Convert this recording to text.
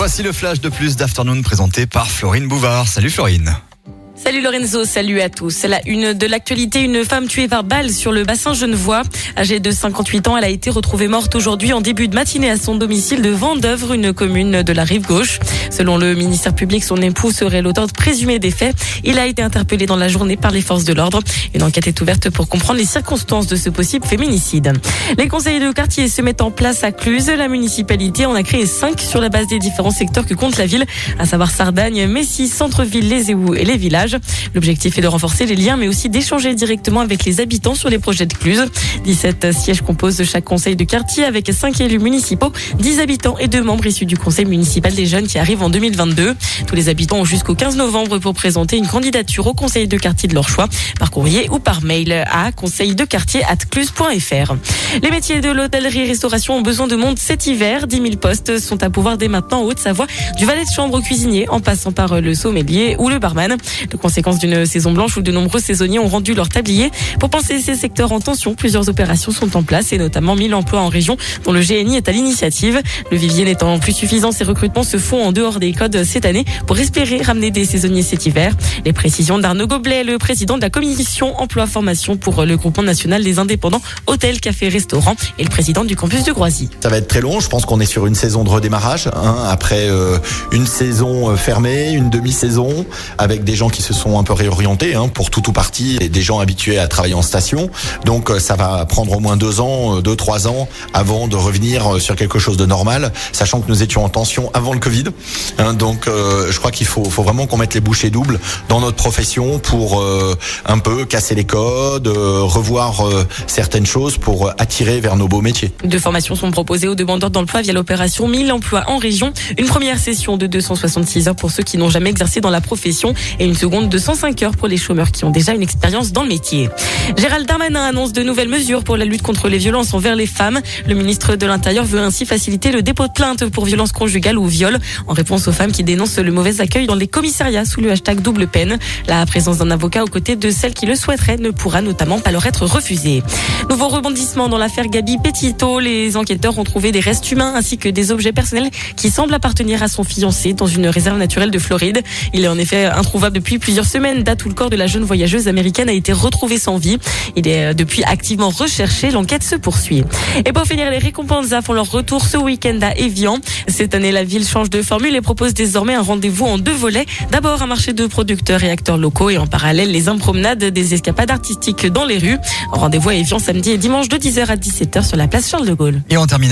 Voici le flash de plus d'Afternoon présenté par Florine Bouvard. Salut Florine. Salut Lorenzo, salut à tous. C'est la une de l'actualité, une femme tuée par balle sur le bassin genevois. Âgée de 58 ans, elle a été retrouvée morte aujourd'hui en début de matinée à son domicile de Vendeuvre, une commune de la rive gauche. Selon le ministère public, son époux serait l'auteur présumé des faits. Il a été interpellé dans la journée par les forces de l'ordre. Une enquête est ouverte pour comprendre les circonstances de ce possible féminicide. Les conseils de quartier se mettent en place à Cluses. La municipalité en a créé 5 sur la base des différents secteurs que compte la ville, à savoir Sardagne, Messy, Centre-Ville, les Éhous et les villages. L'objectif est de renforcer les liens, mais aussi d'échanger directement avec les habitants sur les projets de Cluses. 17 sièges composent chaque conseil de quartier avec 5 élus municipaux, 10 habitants et 2 membres issus du conseil municipal des jeunes qui arrive en 2022. Tous les habitants ont jusqu'au 15 novembre pour présenter une candidature au conseil de quartier de leur choix, par courrier ou par mail à conseildequartier@cluses.fr. Les métiers de l'hôtellerie-restauration ont besoin de monde cet hiver. 10 000 postes sont à pourvoir dès maintenant en Haute-Savoie, du valet de chambre au cuisinier, en passant par le sommelier ou le barman. De conséquence d'une saison blanche où de nombreux saisonniers ont rendu leur tablier. Pour penser ces secteurs en tension, plusieurs opérations sont en place et notamment 1000 emplois en région dont le GNI est à l'initiative. Le vivier n'étant plus suffisant, ces recrutements se font en dehors des codes cette année pour espérer ramener des saisonniers cet hiver. Les précisions d'Arnaud Goblet, le président de la commission emploi-formation pour le groupement national des indépendants hôtels, cafés, restaurants et le président du campus de Groisy. Ça va être très long, je pense qu'on est sur une saison de redémarrage, après une saison fermée, une demi-saison, avec des gens qui se sont un peu réorientés, pour tout ou partie, et des gens habitués à travailler en station. Donc ça va prendre au moins 2-3 ans avant de revenir sur quelque chose de normal, sachant que nous étions en tension avant le Covid. Donc je crois qu'il faut vraiment qu'on mette les bouchées doubles dans notre profession pour un peu casser les codes, revoir certaines choses pour attirer vers nos beaux métiers. 2 formations sont proposées aux demandeurs d'emploi via l'opération 1000 emplois en région. Une première session de 266 heures pour ceux qui n'ont jamais exercé dans la profession et une seconde de 105 heures pour les chômeurs qui ont déjà une expérience dans le métier. Gérald Darmanin annonce de nouvelles mesures pour la lutte contre les violences envers les femmes. Le ministre de l'Intérieur veut ainsi faciliter le dépôt de plainte pour violences conjugales ou viol en réponse aux femmes qui dénoncent le mauvais accueil dans les commissariats sous le hashtag double peine. La présence d'un avocat aux côtés de celles qui le souhaiteraient ne pourra notamment pas leur être refusée. Nouveau rebondissement dans l'affaire Gabi Petito. Les enquêteurs ont trouvé des restes humains ainsi que des objets personnels qui semblent appartenir à son fiancé dans une réserve naturelle de Floride. Il est en effet introuvable depuis plusieurs semaines, date où le corps de la jeune voyageuse américaine a été retrouvé sans vie. Il est depuis activement recherché. L'enquête se poursuit. Et pour finir, les récompenses font leur retour ce week-end à Évian. Cette année, la ville change de formule et propose désormais un rendez-vous en 2 volets. D'abord, un marché de producteurs et acteurs locaux et en parallèle, les promenades, des escapades artistiques dans les rues. Rendez-vous à Évian samedi et dimanche de 10h à 17h sur la place Charles de Gaulle. Et on termine